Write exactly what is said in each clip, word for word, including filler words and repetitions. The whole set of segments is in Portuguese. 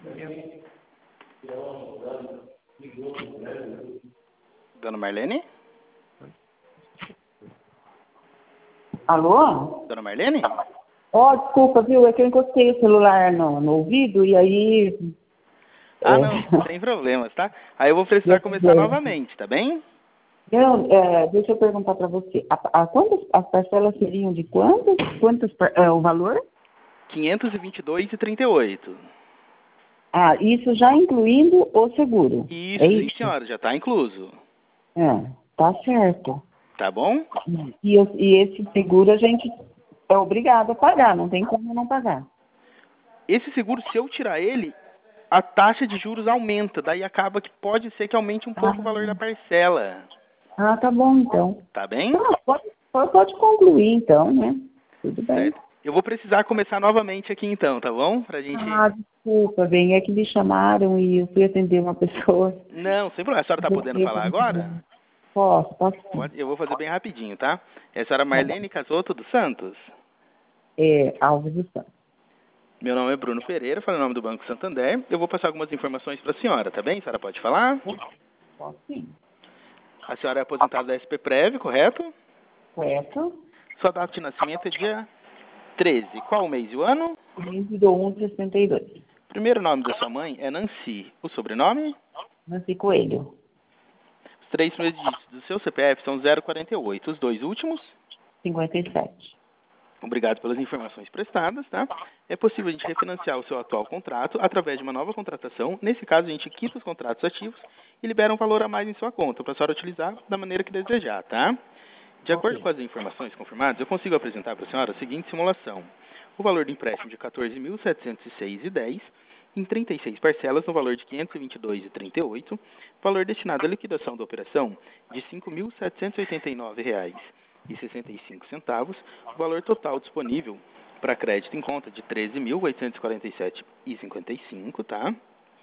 Dona Marlene? Alô? Dona Marlene? Ó, oh, desculpa, viu? É que eu encostei o celular no, no ouvido e aí... Ah, é... não, sem problemas, tá? Aí eu vou precisar começar novamente, tá bem? Não, é, deixa eu perguntar para você. A, a, quantas, as parcelas seriam de quantas? Quantas é, o valor? quinhentos e vinte e dois e trinta e oito. Ah, isso já incluindo o seguro. Isso, É sim, isso? senhora, já está incluso. É, tá certo. Tá bom? E, e esse seguro a gente é obrigado a pagar, não tem como não pagar. Esse seguro, se eu tirar ele, a taxa de juros aumenta. Daí acaba que pode ser que aumente um pouco Ah, o valor da parcela. ah, tá bom então. Tá bem? Ah, pode, pode, pode concluir então, né? Tudo bem. Certo. Eu vou precisar começar novamente aqui então, tá bom? Pra gente... Ah, desculpa, bem, é que me chamaram e eu fui atender uma pessoa. Não, sem problema. A senhora tá podendo falar agora? Posso, posso sim. Pode, eu vou fazer bem rapidinho, tá? É a senhora Marlene Casoto dos Santos. É, Alves do Santos. Meu nome é Bruno Pereira, falo em nome do Banco Santander. Eu vou passar algumas informações para a senhora, tá bem? A senhora pode falar? Posso sim. A senhora é aposentada da S P Prev, correto? Correto. Sua data de nascimento é dia treze. Qual o mês e o ano? vinte do um de sessenta e dois. Primeiro nome da sua mãe é Nancy. O sobrenome? Nancy Coelho. Os três primeiros dígitos do seu C P F são zero quarenta e oito. Os dois últimos? cinquenta e sete. Obrigado pelas informações prestadas, tá? É possível a gente refinanciar o seu atual contrato através de uma nova contratação. Nesse caso, a gente quita os contratos ativos e libera um valor a mais em sua conta para a senhora utilizar da maneira que desejar, tá? De acordo Ok. com as informações confirmadas, eu consigo apresentar para a senhora a seguinte simulação. O valor do empréstimo de quatorze mil setecentos e seis reais e dez centavos em trinta e seis parcelas no valor de quinhentos e vinte e dois reais e trinta e oito centavos, valor destinado à liquidação da operação de cinco mil setecentos e oitenta e nove reais e sessenta e cinco centavos, o valor total disponível para crédito em conta de treze mil oitocentos e quarenta e sete reais e cinquenta e cinco centavos, tá?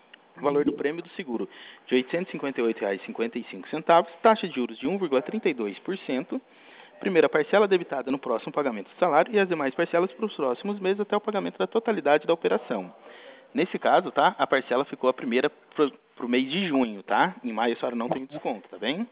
O valor do prêmio do seguro de oitocentos e cinquenta e oito reais e cinquenta e cinco centavos, taxa de juros de um vírgula trinta e dois por cento, primeira parcela debitada no próximo pagamento do salário e as demais parcelas para os próximos meses até o pagamento da totalidade da operação. Nesse caso, tá? A parcela ficou a primeira para o mês de junho, tá? Em maio a senhora não tem desconto, tá bem?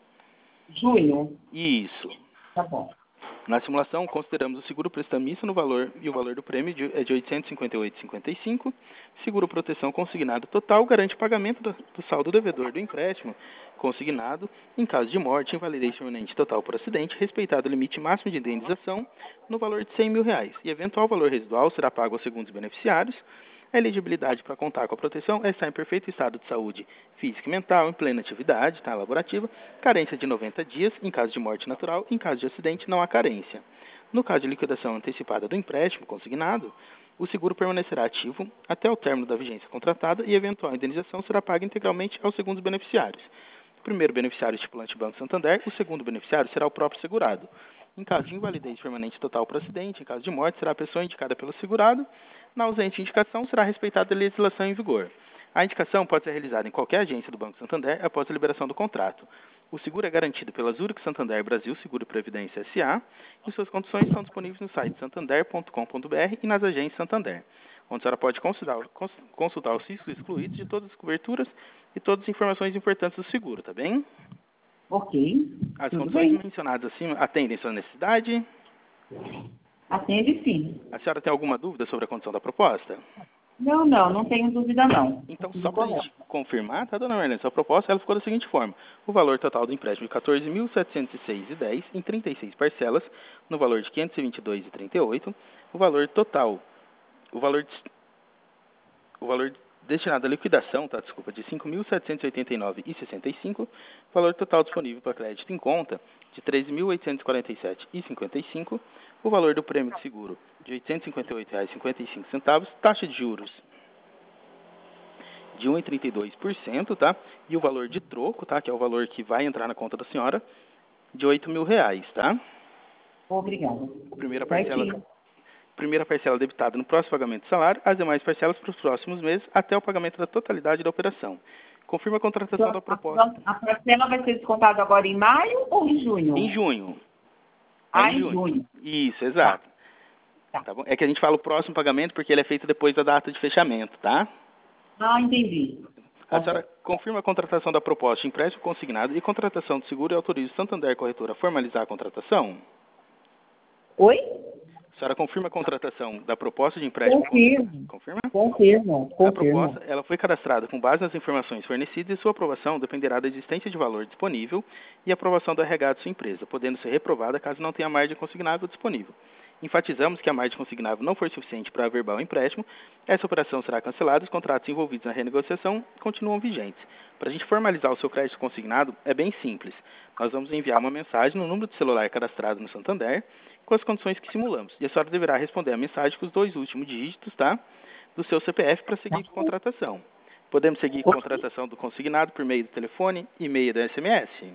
Junho. Isso. Tá bom. Na simulação, consideramos o seguro prestamista no valor e o valor do prêmio de, é de oitocentos e cinquenta e oito reais e cinquenta e cinco centavos. Seguro proteção consignado total garante o pagamento do, do saldo devedor do empréstimo consignado em caso de morte, invalidez permanente total por acidente, respeitado o limite máximo de indenização no valor de cem mil reais. E eventual valor residual será pago aos segundos beneficiários. A elegibilidade para contar com a proteção é estar em perfeito estado de saúde física e mental, em plena atividade tá, laborativa, carência de noventa dias, em caso de morte natural, em caso de acidente não há carência. No caso de liquidação antecipada do empréstimo consignado, o seguro permanecerá ativo até o término da vigência contratada e eventual indenização será paga integralmente aos segundos beneficiários. O primeiro beneficiário estipulante Banco Santander, o segundo beneficiário será o próprio segurado. Em caso de invalidez permanente total por acidente, em caso de morte, será a pessoa indicada pelo segurado. Na ausência de indicação, será respeitada a legislação em vigor. A indicação pode ser realizada em qualquer agência do Banco Santander após a liberação do contrato. O seguro é garantido pela Zurich Santander Brasil Seguro e Previdência S A e suas condições estão disponíveis no site santander ponto com ponto br e nas agências Santander, onde a senhora pode consultar, consultar os riscos excluídos de todas as coberturas e todas as informações importantes do seguro, tá bem? Ok. As Tudo condições bem. mencionadas acima atendem sua necessidade? Atende sim. A senhora tem alguma dúvida sobre a condição da proposta? Não, não, não tenho dúvida não. Então, Tudo só para a correto. gente confirmar, tá, dona Marlene? Sua proposta ela ficou da seguinte forma. O valor total do empréstimo de quatorze mil setecentos e seis reais e dez centavos em trinta e seis parcelas, no valor de quinhentos e vinte e dois reais e trinta e oito centavos. O valor total, o valor, o valor destinado à liquidação, tá, desculpa, de cinco mil setecentos e oitenta e nove reais e sessenta e cinco centavos. Valor total disponível para crédito em conta de treze mil oitocentos e quarenta e sete reais e cinquenta e cinco centavos. O valor do prêmio de seguro de oitocentos e cinquenta e oito reais e cinquenta e cinco centavos. Taxa de juros de um vírgula trinta e dois por cento, tá? E o valor de troco, tá? Que é o valor que vai entrar na conta da senhora, de oito mil reais, tá? Obrigada. Primeira parcela, Certinho. primeira parcela debitada no próximo pagamento do salário, as demais parcelas para os próximos meses, até o pagamento da totalidade da operação. Confirma a contratação Então, da a, proposta a parcela vai ser descontada agora em maio ou em junho? em junho. É Ah, em em junho. junho. Isso, Tá, exato. tá. Tá bom? É que a gente fala o próximo pagamento porque ele é feito depois da data de fechamento, tá? Ah, entendi. A senhora confirma a contratação da proposta de empréstimo consignado e contratação do seguro e autoriza o Santander Corretora a formalizar a contratação? Oi? A senhora confirma a contratação da proposta de empréstimo Confirmo. consignado? Confirma? Confirmo, A confirmo. proposta ela foi cadastrada com base nas informações fornecidas e sua aprovação dependerá da existência de valor disponível e aprovação do R H de sua empresa, podendo ser reprovada caso não tenha margem consignável disponível. Enfatizamos que a margem consignável não for suficiente para averbar o empréstimo, essa operação será cancelada e os contratos envolvidos na renegociação continuam vigentes. Para a gente formalizar o seu crédito consignado, é bem simples. Nós vamos enviar uma mensagem no número de celular cadastrado no Santander com as condições que simulamos. E a senhora deverá responder a mensagem com os dois últimos dígitos, tá? Do seu C P F para seguir com a contratação. Podemos seguir com a contratação do consignado por meio do telefone, e-mail e da S M S?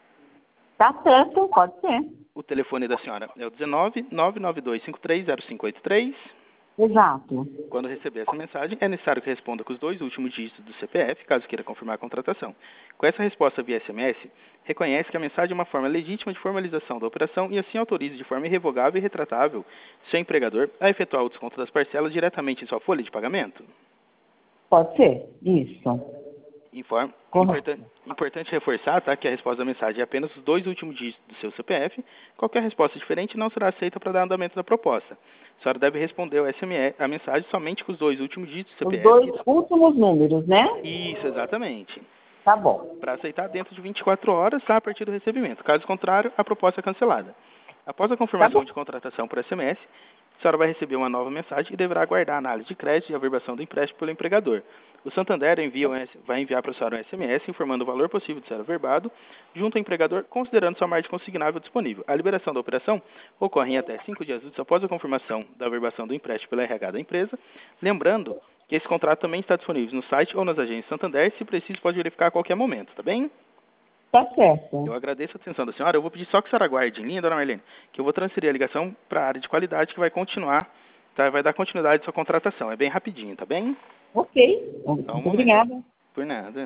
Tá certo, pode ser. O telefone da senhora é o dezenove, nove nove dois cinco três, zero cinco oito três. Exato. Quando receber essa mensagem, é necessário que responda com os dois últimos dígitos do C P F, caso queira confirmar a contratação. Com essa resposta via S M S, reconhece que a mensagem é uma forma legítima de formalização da operação e assim autoriza de forma irrevogável e retratável seu empregador a efetuar o desconto das parcelas diretamente em sua folha de pagamento? Pode ser, isso. Informe. Importante, importante reforçar, tá, que a resposta da mensagem é apenas os dois últimos dígitos do seu C P F. Qualquer resposta diferente não será aceita para dar andamento da proposta. A senhora deve responder o S M S, a mensagem somente com os dois últimos dígitos do C P F. Os dois últimos números, né? Isso, exatamente. Tá bom. Para aceitar dentro de vinte e quatro horas, tá, a partir do recebimento. Caso contrário, a proposta é cancelada. Após a confirmação Tá de contratação por S M S, a senhora vai receber uma nova mensagem e deverá aguardar a análise de crédito e averbação do empréstimo pelo empregador. O Santander envia um, vai enviar para a senhora um S M S informando o valor possível de ser averbado junto ao empregador, considerando sua margem consignável disponível. A liberação da operação ocorre em até cinco dias úteis após a confirmação da averbação do empréstimo pela R H da empresa. Lembrando que esse contrato também está disponível no site ou nas agências Santander. Se preciso, pode verificar a qualquer momento, tá bem? Tá certo. Eu agradeço a atenção da senhora. Eu vou pedir só que a senhora aguarde em linha, dona Marlene, que eu vou transferir a ligação para a área de qualidade que vai continuar, tá? Vai dar continuidade à sua contratação. É bem rapidinho, tá bem? Ok. Só um Muito momento. obrigada. Por nada.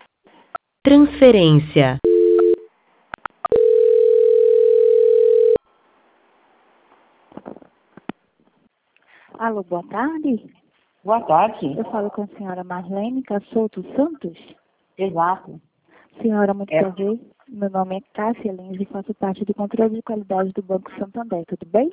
Transferência. Alô, boa tarde. Boa tarde. Eu falo com a senhora Marlene Cassoto Santos. Exato. Senhora, muito É. prazer. Meu nome é Cássia Lins e faço parte do controle de qualidade do Banco Santander. Tudo bem?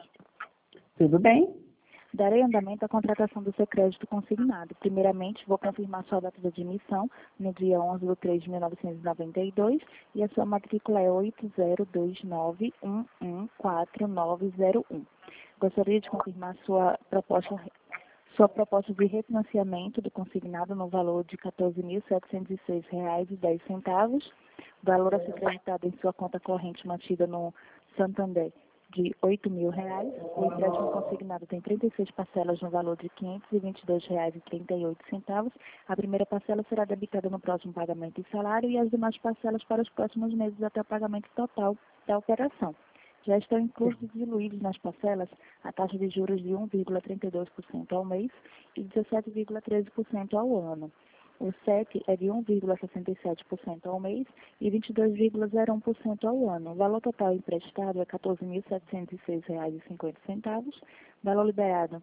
Tudo bem? Darei andamento à contratação do seu crédito consignado. Primeiramente, vou confirmar sua data de admissão no dia onze de três de mil novecentos e noventa e dois e a sua matrícula é oito zero dois nove um um quatro nove zero um. Gostaria de confirmar sua proposta, sua proposta de refinanciamento do consignado no valor de quatorze mil setecentos e seis reais e dez centavos, valor a ser creditado em sua conta corrente mantida no Santander de oito mil reais. O empréstimo consignado tem trinta e seis parcelas no valor de quinhentos e vinte e dois reais e trinta e oito centavos. A primeira parcela será debitada no próximo pagamento de salário e as demais parcelas para os próximos meses até o pagamento total da operação. Já estão inclusos e diluídos nas parcelas a taxa de juros de um vírgula trinta e dois por cento ao mês e dezessete vírgula treze por cento ao ano. O C E T é de um vírgula sessenta e sete por cento ao mês e vinte e dois vírgula zero um por cento ao ano. O valor total emprestado é quatorze mil setecentos e seis reais e cinquenta centavos. Valor liberado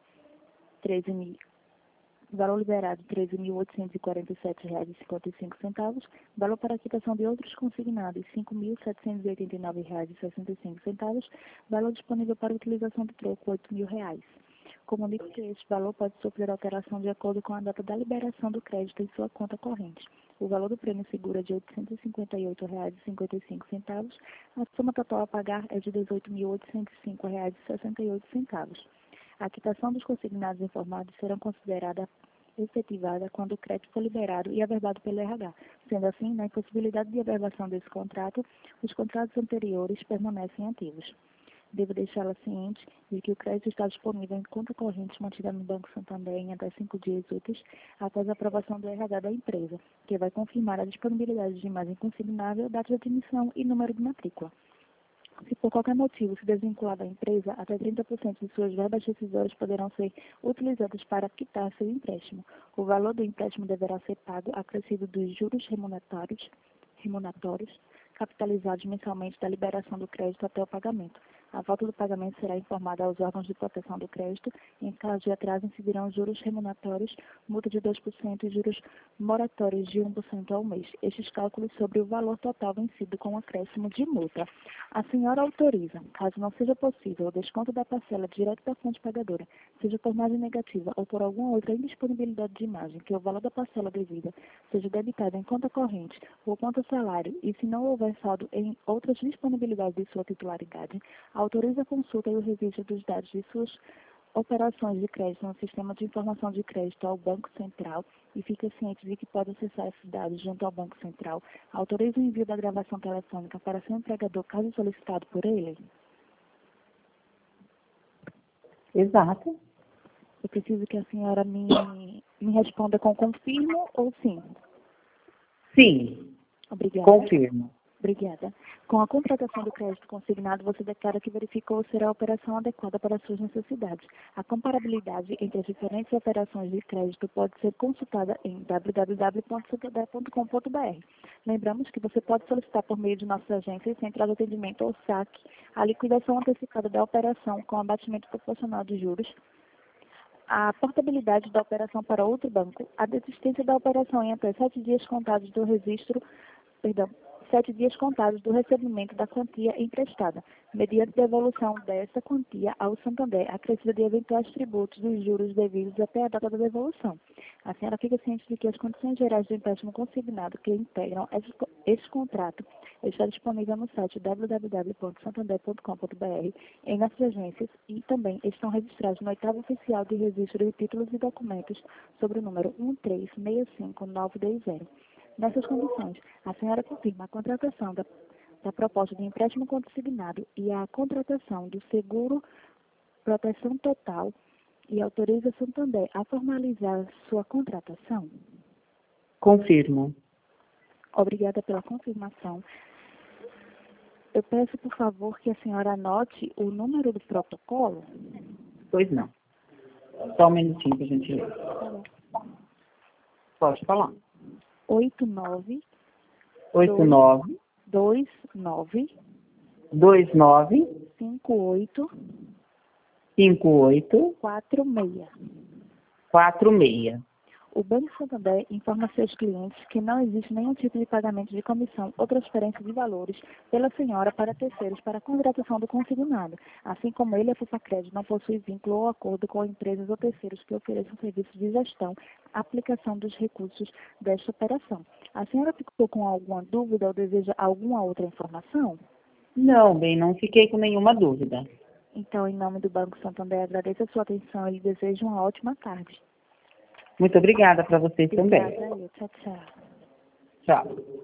treze mil Valor liberado treze mil oitocentos e quarenta e sete reais e cinquenta e cinco centavos. Valor para quitação de outros consignados cinco mil setecentos e oitenta e nove reais e sessenta e cinco centavos. Valor disponível para utilização do troco oito mil reais. Comunico que este valor pode sofrer alteração de acordo com a data da liberação do crédito em sua conta corrente. O valor do prêmio seguro é de oitocentos e cinquenta e oito reais e cinquenta e cinco centavos. A soma total a pagar é de dezoito mil oitocentos e cinco reais e sessenta e oito centavos. A quitação dos consignados informados serão considerada efetivada quando o crédito for liberado e averbado pelo R H. Sendo assim, na impossibilidade de averbação desse contrato, os contratos anteriores permanecem ativos. Devo deixá-la ciente de que o crédito está disponível em conta corrente mantida no Banco Santander em até cinco dias úteis após a aprovação do R H da empresa, que vai confirmar a disponibilidade de imagem consignável, data de admissão e número de matrícula. Se por qualquer motivo se desvincular da empresa, até trinta por cento de suas verbas rescisórias poderão ser utilizadas para quitar seu empréstimo. O valor do empréstimo deverá ser pago acrescido dos juros remuneratórios, remuneratórios capitalizados mensalmente da liberação do crédito até o pagamento. A volta do pagamento será informada aos órgãos de proteção do crédito e, em caso de atraso, incidirão juros remuneratórios, multa de dois por cento e juros moratórios de um por cento ao mês. Estes cálculos sobre o valor total vencido com acréscimo de multa. A senhora autoriza, caso não seja possível o desconto da parcela direto da fonte pagadora, seja por margem negativa ou por alguma outra indisponibilidade de imagem, que o valor da parcela devida seja debitado em conta corrente ou conta salário, e se não houver saldo em outras disponibilidades de sua titularidade, autoriza a consulta e o registro dos dados de suas operações de crédito no sistema de informação de crédito ao Banco Central e fica ciente de que pode acessar esses dados junto ao Banco Central. Autoriza o envio da gravação telefônica para seu empregador, caso solicitado por ele? Exato. Eu preciso que a senhora me, me responda com confirmo ou sim. Sim. Obrigada. Confirmo. Obrigada. Com a contratação do crédito consignado, você declara que verificou ser a operação adequada para suas necessidades. A comparabilidade entre as diferentes operações de crédito pode ser consultada em w w w ponto santander ponto com ponto b r. Lembramos que você pode solicitar por meio de nossas agências, central de atendimento ou S A C, a liquidação antecipada da operação com abatimento proporcional de juros, a portabilidade da operação para outro banco, a desistência da operação em até sete dias contados do registro, perdão, sete dias contados do recebimento da quantia emprestada, mediante devolução dessa quantia ao Santander, acrescida de eventuais tributos dos juros devidos até a data da devolução. A senhora fica ciente de que as condições gerais do empréstimo consignado que integram este, este contrato está disponível no site w w w ponto santander ponto com ponto b r, em nossas agências, e também estão registrados no oitavo oficial de registro de títulos e documentos sobre o número um três seis cinco nove dois zero. Nessas condições, a senhora confirma a contratação da, da proposta de empréstimo consignado e a contratação do seguro proteção total e autoriza Santander a formalizar sua contratação? Confirmo. Obrigada pela confirmação. Eu peço, por favor, que a senhora anote o número do protocolo. Pois não. Só um minutinho, por gentileza. Tá bom. Pode falar. oito nove oito nove dois nove dois nove cinco oito cinco oito quatro seis. quatro seis. O Banco Santander informa seus clientes que não existe nenhum tipo de pagamento de comissão ou transferência de valores pela senhora para terceiros para a contratação do consignado, assim como ele, a Fupacred, não possui vínculo ou acordo com empresas ou terceiros que ofereçam serviços de gestão, aplicação dos recursos desta operação. A senhora ficou com alguma dúvida ou deseja alguma outra informação? Não, bem, não fiquei com nenhuma dúvida. Então, em nome do Banco Santander, agradeço a sua atenção e lhe desejo uma ótima tarde. Muito obrigada para vocês também. Obrigada, eu. Tchau, tchau. Tchau.